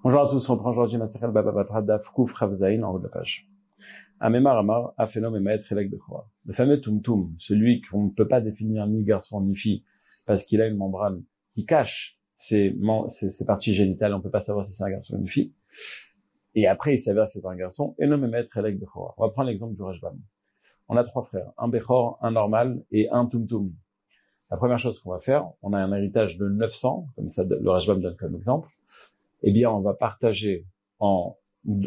Bonjour à tous, on reprend aujourd'hui Masechel Baba Batra Daf Kuf Chav Zayin en haut de la page. Amemar Amar Afenom Emaet Chelek Bechora. Le fameux Tumtum, celui qu'on ne peut pas définir ni garçon ni fille, parce qu'il a une membrane qui cache ses parties génitales, on ne peut pas savoir si c'est un garçon ou une fille. Et après, il s'avère que c'est un garçon. Enom Emaet Chelek Bechora. On va prendre l'exemple du Rajbam. On a trois frères, un Bechor, un normal et un Tumtum. La première chose qu'on va faire, on a un héritage de 900, comme ça le Rajbam donne comme exemple. Eh bien, on va partager entre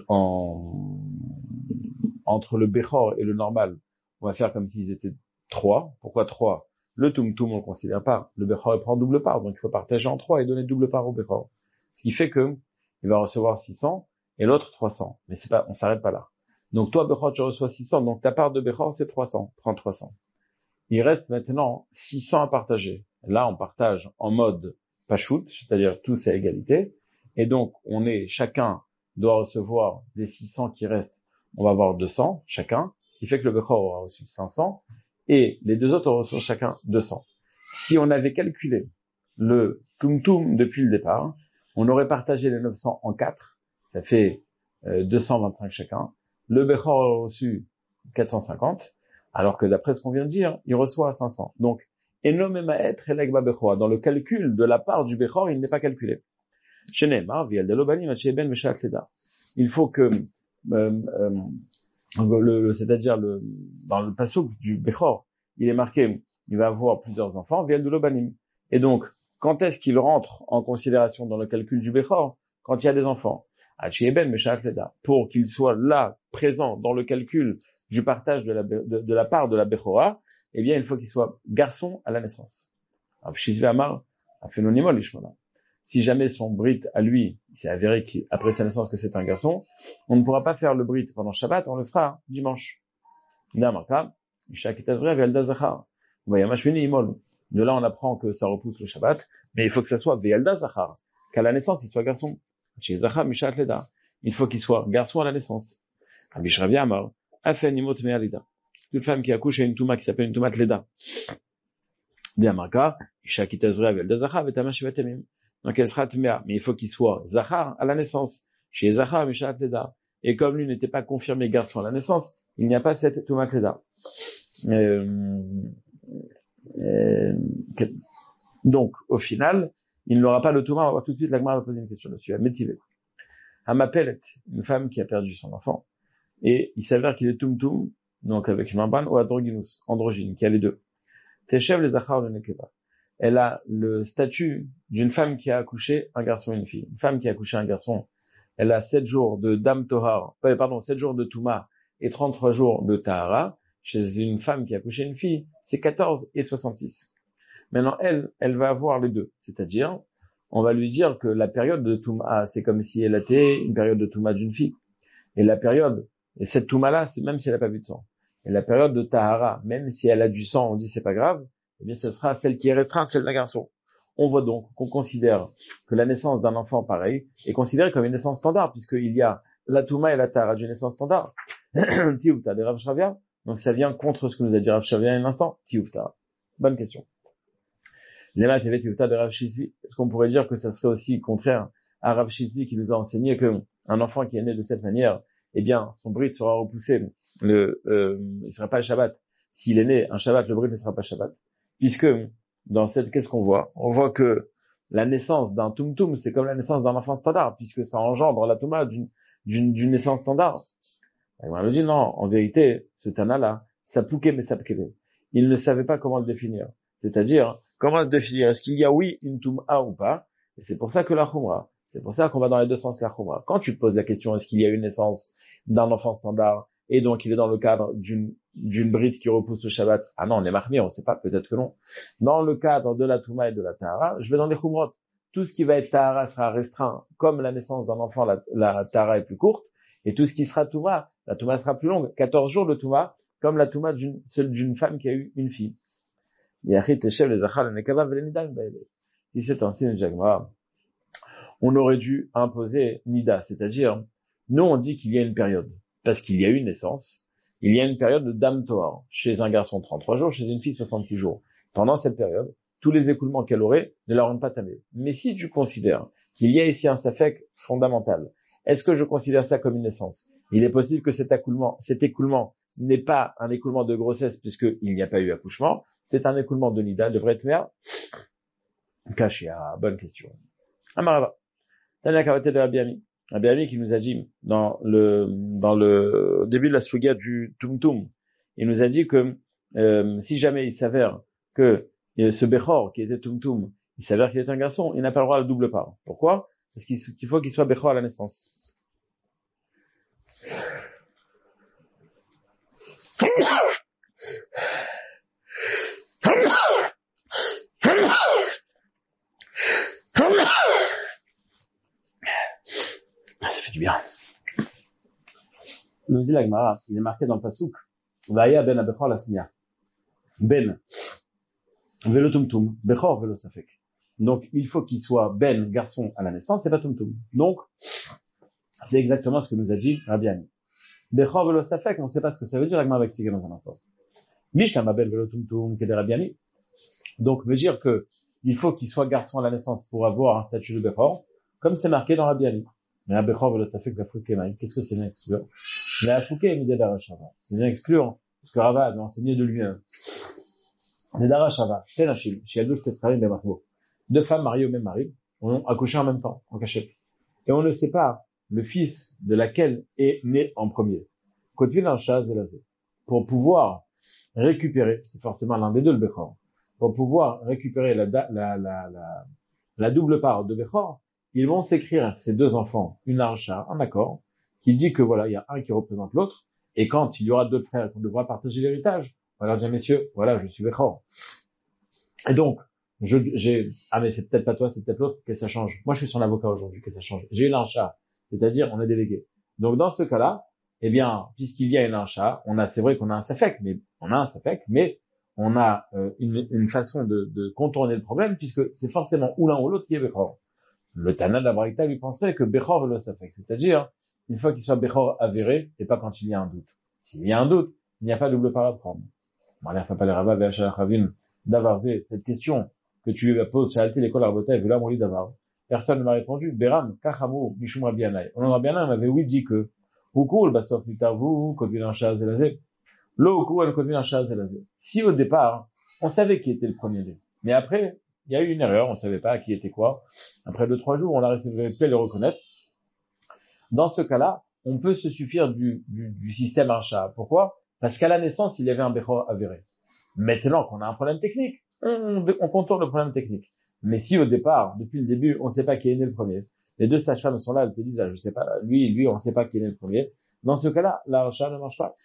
le Bechor et le normal. On va faire comme s'ils étaient 3. Pourquoi 3? Le Tumtum, on le considère pas. Le Bechor, il prend double part. Donc, il faut partager en 3 et donner double part au Bechor. Ce qui fait que, il va recevoir 600 et l'autre 300. Mais c'est pas, on s'arrête pas là. Donc, toi, Bechor, tu reçois 600. Donc, ta part de Bechor, c'est 300. Prends 300. Il reste maintenant 600 à partager. Là, on partage en mode pachout, c'est-à-dire tous à égalité. Et donc, chacun doit recevoir des 600 qui restent, on va avoir 200 chacun, ce qui fait que le Bechor aura reçu 500, et les deux autres auront reçu chacun 200. Si on avait calculé le Tumtum depuis le départ, on aurait partagé les 900 en 4, ça fait 225 chacun. Le Bechor aurait reçu 450, alors que d'après ce qu'on vient de dire, il reçoit 500. Donc, Enom Emaet Chelek Bechora, dans le calcul de la part du Bechor, il n'est pas calculé. Il faut que, c'est-à-dire dans le passouk du Bechor, il est marqué, il va avoir plusieurs enfants, et donc, quand est-ce qu'il rentre en considération dans le calcul du Bechor? Quand il y a des enfants. Pour qu'il soit là, présent dans le calcul du partage de la part de la Bechora, eh bien, il faut qu'il soit garçon à la naissance. Si jamais son brit à lui, il s'est avéré qu'après sa naissance que c'est un garçon, on ne pourra pas faire le brit pendant Shabbat, on le fera dimanche. De là, on apprend que ça repousse le Shabbat, mais il faut que ça soit Ve'elda Zachar, qu'à la naissance, il soit garçon. Il faut qu'il soit garçon à la naissance. Une femme qui accouche à une touma qui s'appelle une touma Leda. Donc elle sera tmea, mais il faut qu'il soit zachar à la naissance. Chez zachar mishat leda. Et comme lui n'était pas confirmé garçon à la naissance, il n'y a pas cette tumak leda. Donc au final, il n'aura pas le touma. On va tout de suite, la Gemara va poser une question dessus. Métivé. Amapelet, une femme qui a perdu son enfant, et il s'avère qu'il est tumtum, donc avec une membrane, ou androgynous, androgyne, qui a les deux. Teshev les zachar le nekeva. Elle a le statut d'une femme qui a accouché un garçon et une fille. Une femme qui a accouché un garçon, elle a 7 jours de dam tohar, 7 jours de touma et 33 jours de tahara. Chez une femme qui a accouché une fille, c'est 14 et 66. Maintenant, elle va avoir les deux. C'est-à-dire, on va lui dire que la période de touma, c'est comme si elle était une période de touma d'une fille. Et cette touma-là, c'est même si elle n'a pas vu de sang. Et la période de tahara, même si elle a du sang, on dit c'est pas grave, eh bien, ce sera celle qui est restreinte, celle d'un garçon. On voit donc qu'on considère que la naissance d'un enfant pareil est considérée comme une naissance standard, puisqu'il y a la touma et la tara d'une naissance standard. Tioufta de Rav Shavia. Donc ça vient contre ce que nous a dit Rav Shavia il y a un instant. Tioufta. Bonne question. Lema TV Tioufta de Rav Shizvi. Est-ce qu'on pourrait dire que ça serait aussi contraire à Rav Shizvi qui nous a enseigné que un enfant qui est né de cette manière, eh bien, son brit sera repoussé. Il sera pas le Shabbat. S'il est né un Shabbat, le brit ne sera pas Shabbat. Puisque, qu'est-ce qu'on voit? On voit que la naissance d'un tumtum, c'est comme la naissance d'un enfant standard, puisque ça engendre la touma d'une naissance standard. Et on nous dit non, en vérité, ce Tana-là, ça pouquait mais ça pouquait. Il ne savait pas comment le définir. C'est-à-dire, comment le définir? Est-ce qu'il y a oui une touma ou pas? Et c'est pour ça que la khumra. C'est pour ça qu'on va dans les deux sens la khumra. Quand tu te poses la question, est-ce qu'il y a une naissance d'un enfant standard, et donc il est dans le cadre d'une brite qui repousse le Shabbat. Ah non, on est marmire, on sait pas, peut-être que non. Dans le cadre de la Touma et de la Tahara, je vais dans les Khumrot. Tout ce qui va être Tahara sera restreint, comme la naissance d'un enfant, la Tahara est plus courte, et tout ce qui sera Touma, la Touma sera plus longue. 14 jours de Touma, comme la Touma d'une femme qui a eu une fille. Si c'est un signe Jagma, on aurait dû imposer Nida, c'est-à-dire, nous on dit qu'il y a une période. Parce qu'il y a eu une naissance, il y a une période de dam tohar. Chez un garçon, 33 jours, chez une fille, 66 jours. Pendant cette période, tous les écoulements qu'elle aurait ne la rendent pas tamée. Mais si tu considères qu'il y a ici un safek fondamental. Est-ce que je considère ça comme une naissance? Il est possible que cet écoulement n'est pas un écoulement de grossesse puisqu'il n'y a pas eu accouchement. C'est un écoulement de nida, devrait être mère. Kashia, bonne question. Amarava. Tania Kavate de Rabbi Ami qui nous a dit dans le début de la suga du Tumtum, il nous a dit que si jamais il s'avère que ce Bechor qui était Tumtum, il s'avère qu'il est un garçon, il n'a pas le droit à la double part. Pourquoi? Parce qu'il faut qu'il soit Bechor à la naissance. Ça fait du bien. Nous dit la Gemara, il est marqué dans le Pasuk, Vaya ben Bechor la signa. Ben, velo tumtum, Bechor velo safek. Donc, il faut qu'il soit ben, garçon à la naissance, c'est pas tumtum. Donc, c'est exactement ce que nous a dit Rabbi Ami. Bechor velo safek, on ne sait pas ce que ça veut dire, la Gemara va expliquer dans un instant. Mishlam ben velo tumtum, kede Rabbi Ami. Donc, veut dire que il faut qu'il soit garçon à la naissance pour avoir un statut de Bechor, comme c'est marqué dans Rabbi Ami. Mais la Bechor velo safek, la fouke maïm. Qu'est-ce que c'est bien exclure? La fouke est midedara shava. C'est bien exclure, parce que Rava avait enseigné de lui-même. Midedara shava. Shte nashim, shiadou shte tzcharim bemachbo. Deux femmes mariées au même mari ont accouché en même temps, en cachette. Et on ne sait pas le fils de laquelle est né en premier. Kotvin al-Shaz et Lazé. Pour pouvoir récupérer, c'est forcément l'un des deux le Bechor, pour pouvoir récupérer la double part de Bechor, ils vont s'écrire ces deux enfants une archa, un accord, qui dit que voilà, il y a un qui représente l'autre, et quand il y aura d'autres frères qu'on devra partager l'héritage, on va leur dire, messieurs, voilà, je suis Bechor. Et donc, mais c'est peut-être pas toi, c'est peut-être l'autre, que ça change. Moi, je suis son avocat aujourd'hui, que ça change. J'ai une archa, c'est-à-dire, on est délégué. Donc, dans ce cas-là, eh bien, puisqu'il y a une archa, c'est vrai qu'on a un safek, mais on a une façon de contourner le problème, puisque c'est forcément ou l'un ou l'autre qui est Bechor. Le Tana de la Braïta lui penserait que Bechor le safek, c'est-à-dire, une fois qu'il soit Bechor avéré, et pas quand il y a un doute. S'il y a un doute, il n'y a pas de double part à prendre. D'avarzé, cette question que tu lui poses, Shalti l'école Arbota et Vela Moli Davar. Personne ne m'a répondu. Beram, Kachamou, Mishum Rabianai. On en Rabianai m'avait oui dit que, Ukul, Basof, Mitarvu, Kotvin Shaz Elazé. Lo, Ukul, Kotvin Shaz Elazé. Si au départ, on savait qui était le premier-né. Mais après, il y a eu une erreur, on savait pas qui était quoi. Après 2-3 jours, on a réussi à le reconnaître. Dans ce cas-là, on peut se suffire du système Archa. Pourquoi? Parce qu'à la naissance, il y avait un Bechor avéré. Maintenant qu'on a un problème technique, on contourne le problème technique. Mais si au départ, depuis le début, on ne sait pas qui est né le premier, les deux sages-femmes sont là, elles te disent, je sais pas, lui, on ne sait pas qui est né le premier. Dans ce cas-là, l'archa ne marche pas.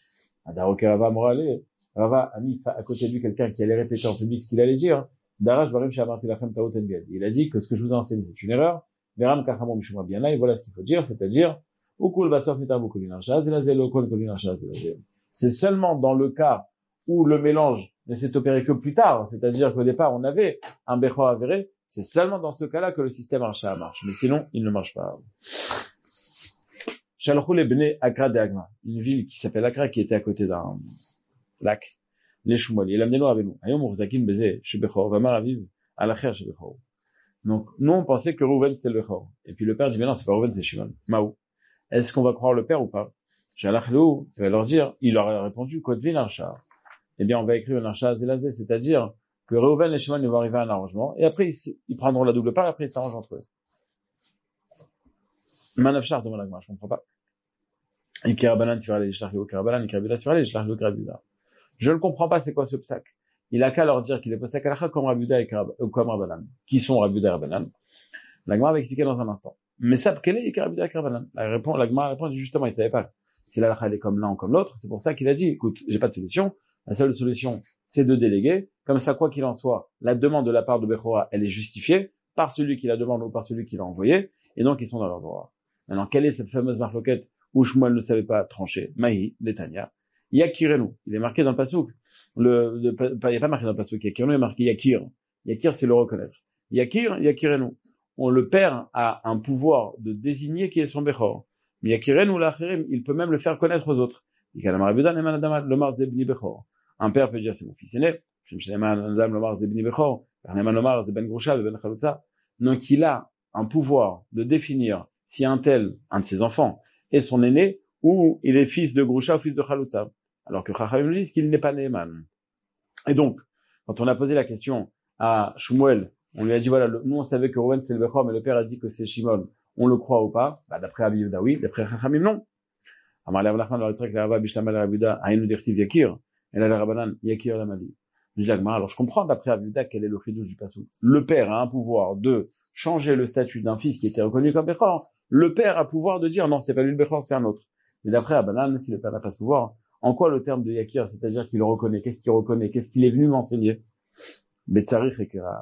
Rava a mis à côté de lui quelqu'un qui allait répéter en public ce qu'il allait dire. Darash barim shamarti lachem taot en biad. Il a dit que ce que je vous ai enseigné, c'est une erreur. Veram kachamon mishum rabiana, et voilà ce qu'il faut dire, c'est-à-dire, ukul basof mitavu kolin archa, zelazé lokol kolin archa, zelazé. C'est seulement dans le cas où le mélange ne s'est opéré que plus tard, c'est-à-dire qu'au départ, on avait un Bechor avéré, c'est seulement dans ce cas-là que le système Archa marche. Mais sinon, il ne marche pas. Shalchou les Bnei Akra de Agma, une ville qui s'appelle Akra, qui était à côté d'un lac, les Shumoli. Et l'amenez-nous avec nous. Ayom Urzakin Bezé, chez Bechor, Vamar Aviv, Alacher chez Bechor. Donc, nous, on pensait que Rouven, c'est le Bechor. Et puis le père dit, mais non, c'est pas Rouven, c'est Shimon. Maou. Est-ce qu'on va croire le père ou pas? Shalachlou, il va leur dire, il leur a répondu, Kotvin Archa. Eh bien, on va écrire un archa zélazé, c'est-à-dire que Reuven et Shimon vont arriver à un arrangement, et après, ils prendront la double part, et après, ils s'arrangent entre eux. Manafchar, demande la Gemara, je comprends pas. Ikerabanan, Tirale, Shlachio, Kerabanan, Ikerabila, Tirale, Shlachio, Kerabila. Je ne comprends pas c'est quoi ce psak. Il a qu'à leur dire qu'il est psak alacha comme Rabuda et comme Rabanan. Qui sont Rabuda et Rabanan? La Gemara va expliquer dans un instant. Mais ça, quel est Ikerabila et Kerabanan? La Gemara répond justement, il savait pas. Si l'alacha est comme l'un ou comme l'autre, c'est pour ça qu'il a dit, écoute, j'ai pas de solution. La seule solution, c'est de déléguer. Comme ça, quoi qu'il en soit, la demande de la part de Bechora, elle est justifiée par celui qui la demande ou par celui qui l'a envoyé, et donc ils sont dans leur droit. Maintenant, quelle est cette fameuse marloquette où Shmuel ne savait pas trancher? Mahi, Netanya. Yakirenu. Il est marqué dans le pasouk. Il n'y a pas marqué dans le pasouk. Yakirenu est marqué Yakir. Yakir, c'est le reconnaître. Yakirenu. Le père a un pouvoir de désigner qui est son Bechor. Mais Yakirenu l'achirim, il peut même le faire connaître aux autres. Un père peut dire c'est mon fils aîné, donc il a un pouvoir de définir si un de ses enfants, est son aîné, ou il est fils de Grusha ou fils de Chalutza. Alors que Chachamim disent qu'il n'est pas Neeman. Et donc, quand on a posé la question à Shmuel, on lui a dit, voilà, nous on savait que Reuven c'est le Bechor, mais le père a dit que c'est Shimon. On le croit ou pas? Bah, d'après Rabbi Yehuda, oui. D'après Chachamim, non. Amar Lev Nachman, le Ritzrak, l'Arava, Bishlama, le Rabbi Yehuda, Aïnou Dirtiv Yakir, et là, le Rabbanan, Yakir, la Mali. Je dis, alors je comprends d'après Rabbi Yehuda quel est le chidouche du passou. Le père a un pouvoir de changer le statut d'un fils qui était reconnu comme Bechor. Le père a pouvoir de dire, non, c'est pas lui le Bechor, c'est un autre. Et d'après Rabbanan, si le père n'a pas ce pouvoir, en quoi le terme de Yakir, c'est-à-dire qu'il le reconnaît? Qu'est-ce qu'il reconnaît? Qu'est-ce qu'il est venu m'enseigner? Betzarich Ekera.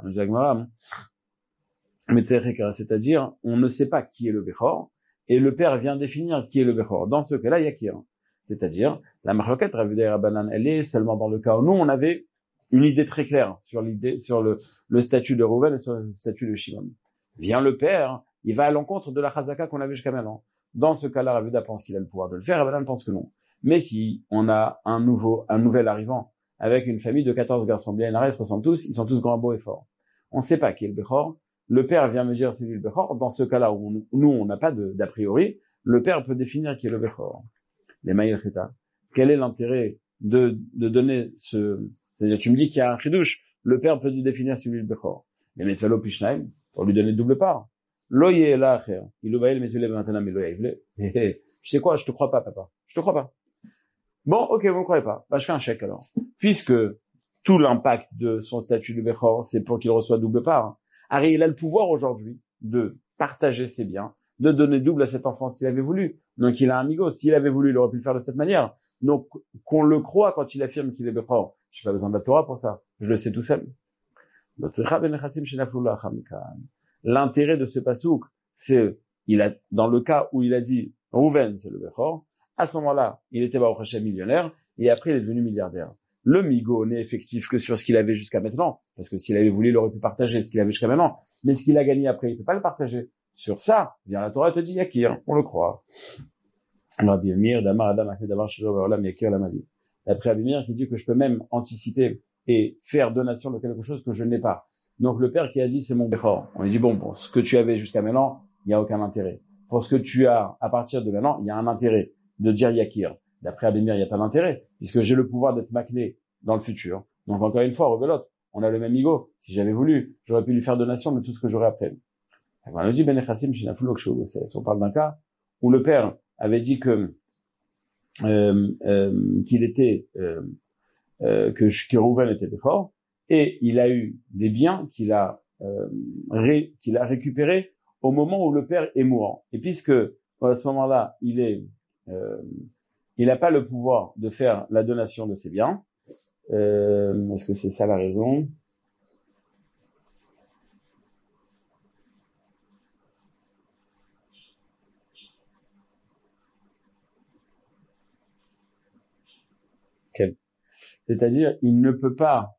C'est-à-dire, on ne sait pas qui est le Bechor, et le père vient définir qui est le Bechor. Dans ce cas-là, Yakir. C'est-à-dire, la marloquette Rav Yehuda et Rabbanan, elle est seulement dans le cas où nous, on avait une idée très claire sur le statut de Reuven et sur le statut de Shimon. Vient le père, il va à l'encontre de la chazaka qu'on avait jusqu'à maintenant. Dans ce cas-là, Rav Yehuda pense qu'il a le pouvoir de le faire, Rabbanan pense que non. Mais si on a un nouvel arrivant avec une famille de 14 garçons bien ils se ressemblent tous, ils sont tous grands, beaux et forts. On ne sait pas qui est le Bechor. Le père vient me dire c'est lui le Bechor. Dans ce cas-là où nous on n'a pas d'a priori, le père peut définir qui est le Bechor. Les Maïl Chita. Quel est l'intérêt de donner c'est-à-dire tu me dis qu'il y a un chidouche, le père peut définir celui le Bechor. Mais Metzalo Pishnaim, pour lui donner double part. Loye la acher. Il obaïl metzule maintenant mais loye. Tu sais quoi, je te crois pas, papa. Je te crois pas. Bon, ok, vous ne croyez pas. Bah, je fais un chèque alors. Puisque tout l'impact de son statut de Bechor, c'est pour qu'il reçoive double part. Harry, il a le pouvoir aujourd'hui de partager ses biens, de donner double à cet enfant s'il avait voulu. Donc il a un amigo. S'il avait voulu, il aurait pu le faire de cette manière. Donc, qu'on le croit quand il affirme qu'il est Bechor. Je n'ai pas besoin de la Torah pour ça. Je le sais tout seul. L'intérêt de ce pasouk, c'est, dans le cas où il a dit, Reuven, c'est le Bechor, à ce moment-là, il était Baruch Hashem millionnaire, et après il est devenu milliardaire. Le migo n'est effectif que sur ce qu'il avait jusqu'à maintenant, parce que s'il avait voulu, il aurait pu partager ce qu'il avait jusqu'à maintenant, mais ce qu'il a gagné après, il ne peut pas le partager. Sur ça, vient la Torah te dit Yakir, on le croit. Rabbi Emir, Damar Adam Achid Davar Shelo Ve'olam Yakir Lamadi. D'après Rabbi Emir, qui dit que je peux même anticiper et faire donation de quelque chose que je n'ai pas. Donc le père qui a dit c'est mon Bechor, on lui dit bon, ce que tu avais jusqu'à maintenant, il n'y a aucun intérêt. Pour ce que tu as à partir de maintenant, il y a un intérêt de dire Yakir. D'après Abimir, il n'y a pas d'intérêt, puisque j'ai le pouvoir d'être maclé dans le futur. Donc encore une fois, rebelote, on a le même ego. Si j'avais voulu, j'aurais pu lui faire donation de tout ce que j'aurais après. On dit Ben Echassim, on parle d'un cas où le père avait dit que qu'il était que Reuven était Bechor, et il a eu des biens qu'il a récupérés au moment où le père est mourant. Et puisque à ce moment-là, il n'a pas le pouvoir de faire la donation de ses biens. Est-ce que c'est ça la raison? C'est-à-dire, il ne peut pas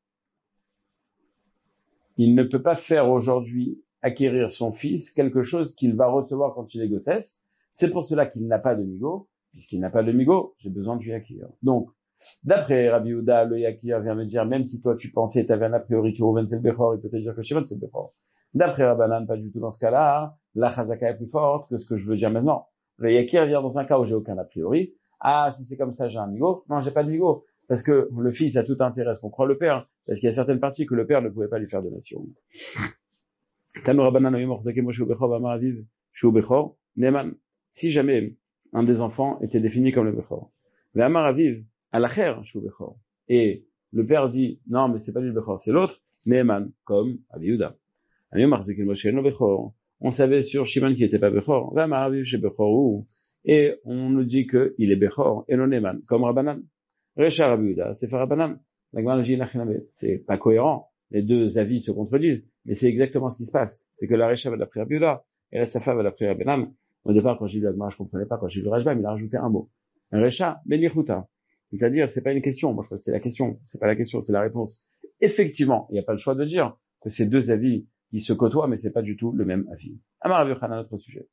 faire aujourd'hui acquérir son fils quelque chose qu'il va recevoir quand il est gossesse. C'est pour cela qu'il n'a pas de migo. Puisqu'il n'a pas de migo, j'ai besoin du yakir. Donc, d'après Rabbi Yehuda, le yakir vient me dire, même si toi tu pensais, tu avais un a priori que Reuven c'est le Bechor, il peut te dire que Shimon c'est le Bechor. D'après Rabbanan, pas du tout dans ce cas-là, la chazaka est plus forte que ce que je veux dire maintenant. Le yakir vient dans un cas où j'ai aucun a priori. Ah, si c'est comme ça, j'ai un migo. Non, j'ai pas de migo. Parce que le fils a tout intérêt à ce qu'on croit le père. Parce qu'il y a certaines parties que le père ne pouvait pas lui faire donation. Si jamais un des enfants était défini comme le Bechor. Et le père dit, non, mais c'est pas lui le Bechor, c'est l'autre, Neeman, comme Rabbi Yehuda. On savait sur Shimon qui était pas Bechor. Et on nous dit qu'il est Bechor et non Neeman, comme Rabbanan. Recha Rabbi Yehuda, c'est Rabbanan. C'est pas cohérent. Les deux avis se contredisent, mais c'est exactement ce qui se passe. C'est que la Recha va d'après Rabbi Yehuda et la Safa va d'après Rabbanan. Au départ, quand j'ai lu l'Agmara, je comprenais pas. Quand j'ai lu le Rajbam, il a rajouté un mot. Un Recha, Benichuta. C'est-à-dire, c'est pas une question. Moi, je crois que c'est la question. C'est pas la question, c'est la réponse. Effectivement, il n'y a pas le choix de dire que c'est deux avis qui se côtoient, mais c'est pas du tout le même avis. Amar Rabbi Yochanan, notre sujet.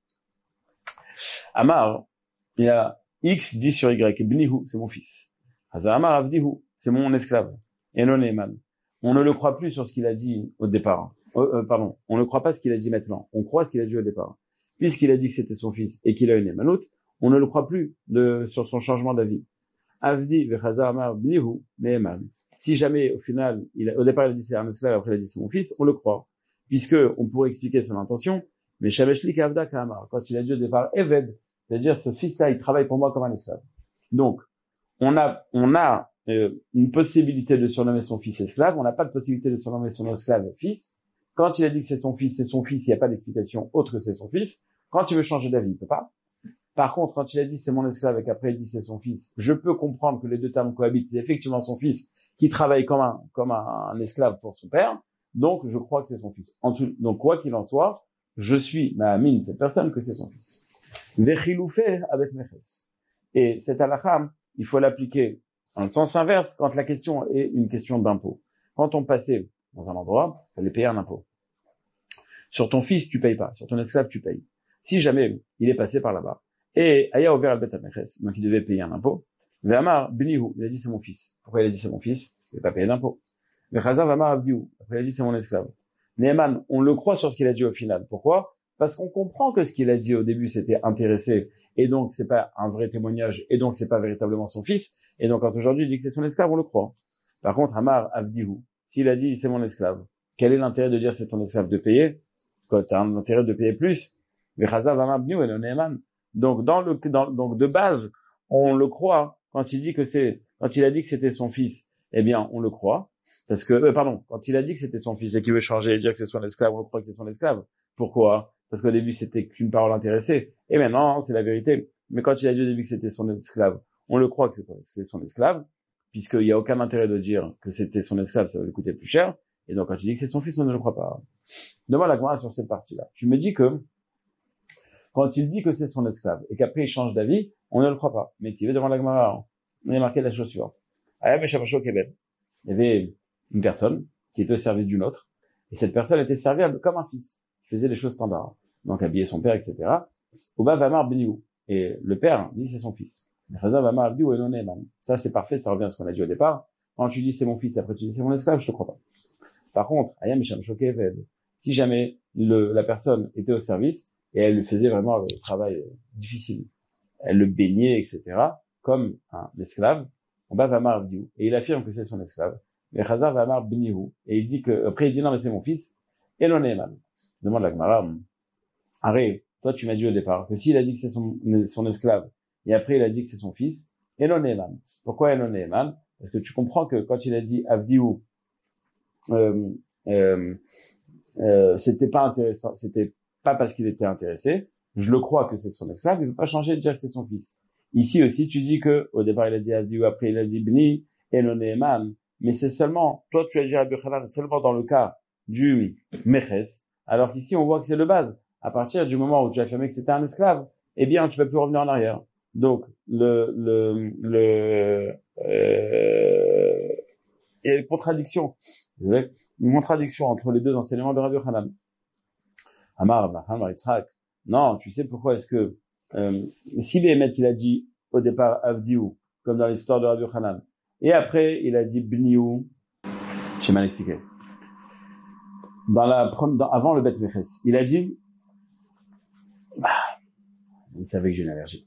Amar, il y a X dit sur Y. Bnihu, c'est mon fils. Haza Amar Avdihu, c'est mon esclave. Et non Eman. On ne le croit plus sur ce qu'il a dit au départ. on ne croit pas ce qu'il a dit maintenant. On croit ce qu'il a dit au départ. Puisqu'il a dit que c'était son fils et qu'il a une émanoute, on ne le croit plus sur son changement d'avis. Avdi v'chazar amar bnihu ne'eman. Si jamais, au final, au départ, il a dit c'est un esclave, après il a dit c'est mon fils, on le croit. Puisque, on pourrait expliquer son intention, mais shaveshlik avda ka'amar. Quand il a dit au départ eved, c'est-à-dire ce fils-là, il travaille pour moi comme un esclave. Donc, on a une possibilité de surnommer son fils esclave, on n'a pas de possibilité de surnommer son esclave fils. Quand il a dit que c'est son fils, il n'y a pas d'explication autre que c'est son fils. Quand il veut changer d'avis, il peut pas. Par contre, quand il a dit c'est mon esclave et qu'après il dit c'est son fils, je peux comprendre que les deux termes cohabitent. C'est effectivement son fils qui travaille comme un esclave pour son père. Donc, je crois que c'est son fils. Donc, quoi qu'il en soit, je suis ma'amine, cette personne, que c'est son fils. Vechiloufeh avec meches. Et cet halakha, il faut l'appliquer dans le sens inverse quand la question est une question d'impôt. Quand on passait dans un endroit, il fallait payer un impôt. Sur ton fils, tu payes pas. Sur ton esclave, tu payes. Si jamais il est passé par là-bas, et Aya ouvert al-Bet ha-Meches, donc il devait payer un impôt, Ve'amar bnihu, il a dit c'est mon fils. Pourquoi il a dit c'est mon fils? Parce qu'il n'a pas payé d'impôt. Ve'chazar v'amar abdihu, après il a dit c'est mon esclave. Ne'eman, on le croit sur ce qu'il a dit au final. Pourquoi? Parce qu'on comprend que ce qu'il a dit au début c'était intéressé, et donc c'est pas un vrai témoignage, et donc c'est pas véritablement son fils, et donc quand aujourd'hui il dit que c'est son esclave, on le croit. Par contre, Amar abdihu, s'il a dit c'est mon esclave, quel est l'intérêt de dire c'est ton esclave? De payer? Quand tu as un intérêt de payer plus. Donc, donc, de base, on le croit quand il a dit que c'était son fils, eh bien, on le croit. Parce que, quand il a dit que c'était son fils et qu'il veut changer et dire que c'est son esclave, on le croit que c'est son esclave. Pourquoi? Parce qu'au début, c'était qu'une parole intéressée. Et maintenant, c'est la vérité. Mais quand il a dit au début que c'était son esclave, on le croit que c'est son esclave, puisqu'il n'y a aucun intérêt de dire que c'était son esclave, ça va lui coûter plus cher. Et donc, quand il dit que c'est son fils, on ne le croit pas. Demande la Gemara sur cette partie-là. Tu me dis que, quand il dit que c'est son esclave, et qu'après il change d'avis, on ne le croit pas. Mais tu veux devant la Gemara, on a marqué la chose suivante. Il y avait une personne qui était au service d'une autre, et cette personne était serviable comme un fils, qui faisait les choses standards. Donc, habiller son père, etc. Oba vamar beniou. Et le père dit c'est son fils. Ça, c'est parfait, ça revient à ce qu'on a dit au départ. Quand tu dis c'est mon fils, après tu dis c'est mon esclave, je te crois pas. Par contre, si jamais la personne était au service et elle lui faisait vraiment le travail difficile, elle le baignait, etc., comme un esclave, et il affirme que c'est son esclave. Et il dit que, après il dit non mais c'est mon fils, et l'on est mal. Demande la Gemara, arrête, toi tu m'as dit au départ que s'il a dit que c'est son esclave, et après il a dit que c'est son fils, et l'on est mal. Pourquoi l'on est mal? Parce que tu comprends que quand il a dit Avdiou, c'était pas intéressant, c'était pas parce qu'il était intéressé. Je le crois que c'est son esclave, il ne veut pas changer de dire que c'est son fils. Ici aussi, tu dis que, au départ il a dit Avdi ou après il a dit Bni, et non Eman, mais c'est seulement, toi tu as dit Rabbi Yochanan seulement dans le cas du Meches, alors qu'ici on voit que c'est le base. À partir du moment où tu as affirmé que c'était un esclave, eh bien tu ne peux plus revenir en arrière. Donc, il y a une contradiction. Une contradiction entre les deux enseignements de Rabbi Yochanan. Amar, Yitzhak. Non, tu sais pourquoi est-ce que, si Béhémet, il a dit au départ Avdiou, comme dans l'histoire de Rabbi Yochanan, et après il a dit Bniou, j'ai mal expliqué. Avant le Bet Meches, il a dit, vous savez que j'ai une allergie.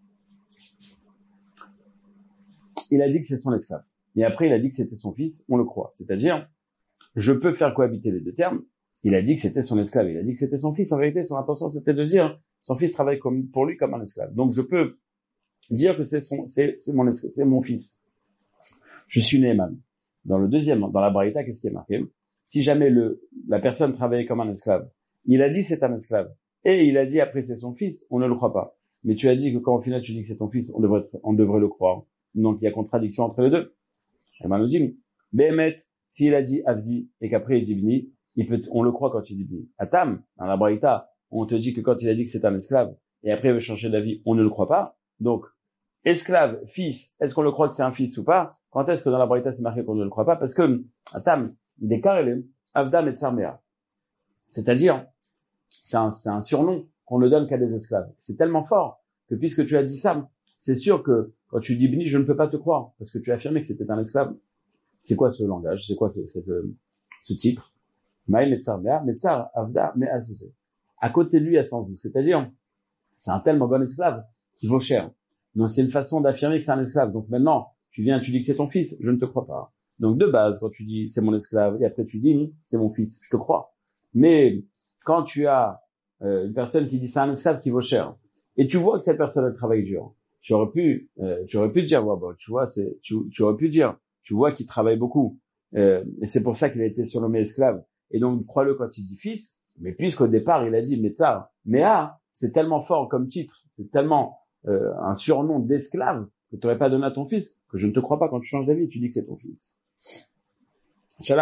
Il a dit que c'est son esclave. Et après il a dit que c'était son fils, on le croit. C'est-à-dire, je peux faire cohabiter les deux termes. Il a dit que c'était son esclave. Il a dit que c'était son fils. En vérité, son intention, c'était de dire, son fils travaille pour lui comme un esclave. Donc, je peux dire que c'est mon fils. Je suis Neeman. Dans la Braïta, qu'est-ce qui est marqué? Si jamais la personne travaillait comme un esclave, il a dit c'est un esclave, et il a dit après c'est son fils, on ne le croit pas. Mais tu as dit que quand au final tu dis que c'est ton fils, on devrait le croire. Donc, il y a contradiction entre les deux. Et ben, nous dit, Béhémet, s'il a dit Avdi, et qu'après il dit Bni, on le croit quand il dit Bni. Atam, dans la Braïta, on te dit que quand il a dit que c'est un esclave, et après il veut changer d'avis, on ne le croit pas. Donc, esclave, fils, est-ce qu'on le croit que c'est un fils ou pas? Quand est-ce que dans la Braïta c'est marqué qu'on ne le croit pas? Parce que, Atam, Dekarele, Avdam et Tsarmea. C'est-à-dire, c'est un surnom qu'on ne donne qu'à des esclaves. C'est tellement fort que puisque tu as dit ça, c'est sûr que quand tu dis Bni, je ne peux pas te croire, parce que tu as affirmé que c'était un esclave. C'est quoi ce langage? C'est quoi ce titre? Maï Metzar Mea, Metzar Avda Mea Sosé. À côté de lui, il y a 112. C'est-à-dire, c'est un tellement bon esclave qui vaut cher. Donc c'est une façon d'affirmer que c'est un esclave. Donc maintenant, tu viens, tu dis que c'est ton fils, je ne te crois pas. Donc de base, quand tu dis c'est mon esclave, et après tu dis c'est mon fils, je te crois. Mais quand tu as une personne qui dit c'est un esclave qui vaut cher, et tu vois que cette personne elle travaille dur, tu aurais pu dire, ouais, bon, tu vois, tu aurais pu dire, tu vois qu'il travaille beaucoup, et c'est pour ça qu'il a été surnommé esclave. Et donc crois-le quand il dit fils, mais puisqu'au départ il a dit Metzar, Mea, c'est tellement fort comme titre, c'est tellement un surnom d'esclave que tu n'aurais pas donné à ton fils, que je ne te crois pas quand tu changes d'avis, tu dis que c'est ton fils. Tu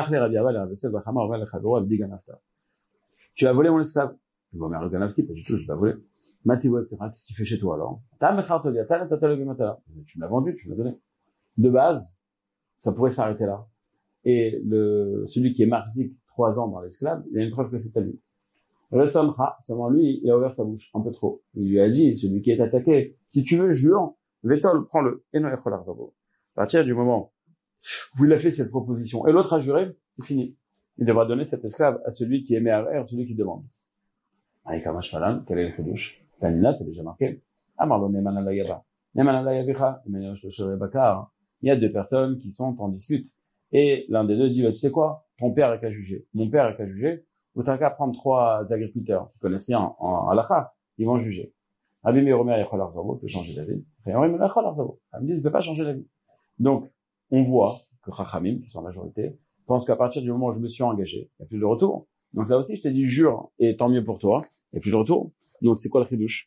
as volé mon esclave. Je vois, mais Ganafti, pas du tout, je l'ai pas volé. Matiweb, c'est vrai, qu'est-ce qu'il fait chez toi alors? Tu me l'as vendu, tu me l'as donné. De base, ça pourrait s'arrêter là. Et celui qui est marzik 3 ans dans l'esclave, il a une preuve que c'est à lui. Retzoncha, seulement lui, il a ouvert sa bouche un peu trop. Il lui a dit, celui qui est attaqué, si tu veux, jure, Vetol, prends-le. Et non, à partir du moment où il a fait cette proposition, et l'autre a juré, c'est fini. Il devra donner cet esclave à celui qui est Me'arer, celui qui demande. Avec Amash Falan, quel est le chidouche? Tanina, c'est déjà marqué. Amarlo Neman Alayaba. Neman Alayabicha, Bakar. Il y a 2 personnes qui sont en dispute. Et l'un des deux dit, bah, tu sais quoi? Ton père est qu'à juger. Mon père est qu'à juger. Ou t'as qu'à prendre 3 agriculteurs qui connaissent rien en halakha, ils vont juger. Rabbi Meir Omer Yachol Arzavo peut changer d'avis. Rabbi Meir Yachol Arzavo. Rabbi dit, ne peut pas changer d'avis. Donc, on voit que Chachamim, qui sont en majorité, pensent qu'à partir du moment où je me suis engagé, il n'y a plus de retour. Donc là aussi, je t'ai dit, jure, et tant mieux pour toi, il n'y a plus de retour. Donc c'est quoi le chidouche?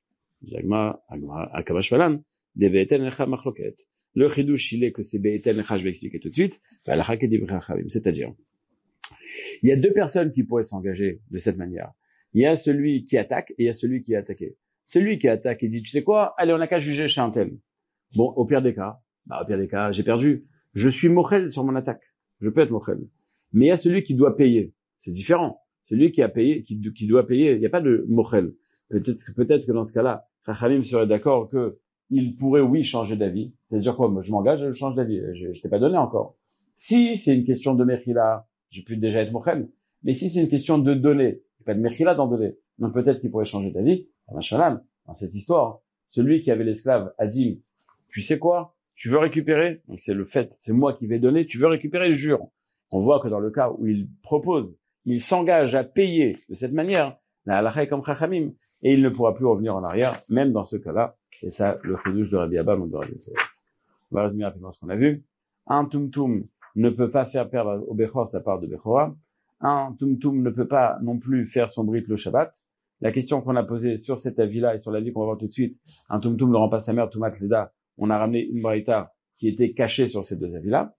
Le chidouche, il est que c'est Be'eten Echa, je vais expliquer tout de suite. C'est-à-dire, il y a 2 personnes qui pourraient s'engager de cette manière. Il y a celui qui attaque et il y a celui qui est attaqué. Celui qui attaque, il dit, tu sais quoi? Allez, on n'a qu'à juger chez un tel. Bon, au pire des cas, j'ai perdu. Je suis mochel sur mon attaque. Je peux être mochel. Mais il y a celui qui doit payer. C'est différent. Celui qui a payé, qui doit payer, il n'y a pas de mochel. Peut-être que dans ce cas-là, Chachamim serait d'accord que il pourrait, oui, changer d'avis. C'est-à-dire quoi? Moi, je m'engage, je change d'avis. Je t'ai pas donné encore. Si c'est une question de mechila, j'ai pu déjà être mochel. Mais si c'est une question de donner, il n'y a pas de mechila d'en donner. Donc peut-être qu'il pourrait changer d'avis. Dans cette histoire, celui qui avait l'esclave a dit, tu sais quoi? Tu veux récupérer? Donc c'est le fait, c'est moi qui vais donner, tu veux récupérer, jure. On voit que dans le cas où il propose, il s'engage à payer de cette manière, la halakha est comme Chachamim, et il ne pourra plus revenir en arrière, même dans ce cas-là. Et ça, le chidouche de Rabbi Abba, on doit réaliser. On va résumer rapidement ce qu'on a vu. Un tumtum ne peut pas faire perdre au Bechor sa part de Bechora. Un tumtum ne peut pas non plus faire son brit le Shabbat. La question qu'on a posée sur cet avis-là et sur l'avis qu'on va voir tout de suite, un tumtum ne rend pas sa mère tumat leda. On a ramené une braïta qui était cachée sur ces 2 avis-là.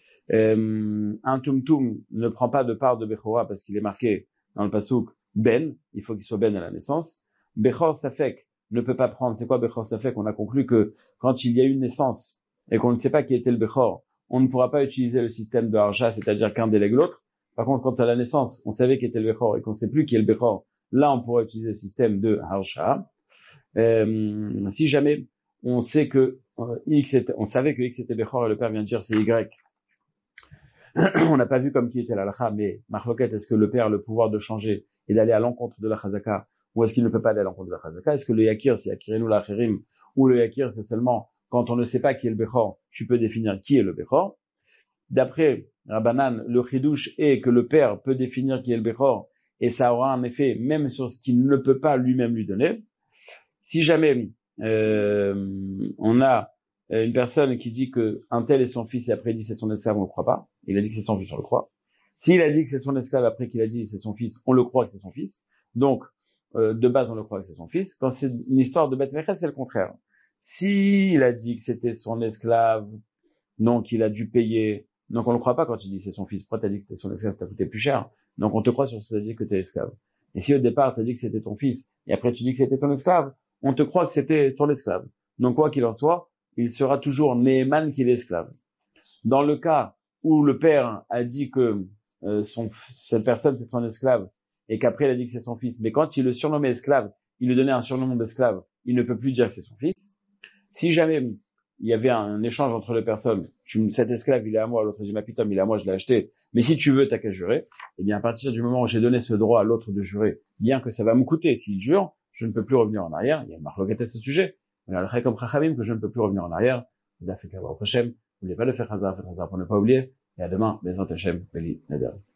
Un tumtum ne prend pas de part de Bechora parce qu'il est marqué dans le pasouk Ben, il faut qu'il soit Ben à la naissance. Bechor Safek ne peut pas prendre, c'est quoi Bechor Safek? On a conclu que quand il y a une naissance et qu'on ne sait pas qui était le Bechor, on ne pourra pas utiliser le système de Harsha, c'est-à-dire qu'un délègue l'autre. Par contre, quand à la naissance, on savait qui était le Bechor et qu'on ne sait plus qui est le Bechor, là on pourra utiliser le système de Harsha. Si jamais on sait que on savait que X était Bechor et le père vient de dire c'est Y, on n'a pas vu comme qui était la halakha, mais Marloket, est-ce que le père a le pouvoir de changer et d'aller à l'encontre de la chazaka, ou est-ce qu'il ne peut pas aller à l'encontre de la chazaka? Est-ce que le yakir, c'est yakirenu la achirim, ou le yakir, c'est seulement quand on ne sait pas qui est le bechor, tu peux définir qui est le bechor? D'après Rabbanan, le chidouche est que le père peut définir qui est le bechor, et ça aura un effet même sur ce qu'il ne peut pas lui-même lui donner. Si jamais on a une personne qui dit que un tel est son fils et après il dit c'est son esclave, on le croit pas. Il a dit que c'est son fils, on le croit. S'il a dit que c'est son esclave après qu'il a dit que c'est son fils, on le croit que c'est son fils. Donc, de base, on le croit que c'est son fils. Quand c'est une histoire de Beth Meches, c'est le contraire. S'il a dit que c'était son esclave, donc il a dû payer, donc on le croit pas quand il dit que c'est son fils. Pourquoi t'as dit que c'était son esclave, ça t'a coûté plus cher? Donc on te croit sur ce que t'as dit que t'es esclave. Et si au départ t'as dit que c'était ton fils, et après tu dis que c'était ton esclave, on te croit que c'était ton esclave. Donc quoi qu'il en soit, il sera toujours Neeman qu'il est esclave. Dans le cas où le père a dit que cette personne c'est son esclave et qu'après il a dit que c'est son fils, mais quand il le surnommait esclave, il lui donnait un surnom d'esclave, il ne peut plus dire que c'est son fils. Si jamais il y avait un échange entre les personnes, cet esclave il est à moi, l'autre dit ma pitom il est à moi, je l'ai acheté, Mais si tu veux, t'as qu'à jurer. Eh bien, à partir du moment où j'ai donné ce droit à l'autre de jurer, bien que ça va me coûter, s'il jure, je ne peux plus revenir en arrière. Il y a une marloquette à ce sujet. On a le comme Chachamim que je ne peux plus revenir en arrière. Vous avez fait qu'avoir au Hashem. N'oubliez pas de faire Hazar pour ne pas oublier. Et à demain, Bezrat Hashem, Beli Neder.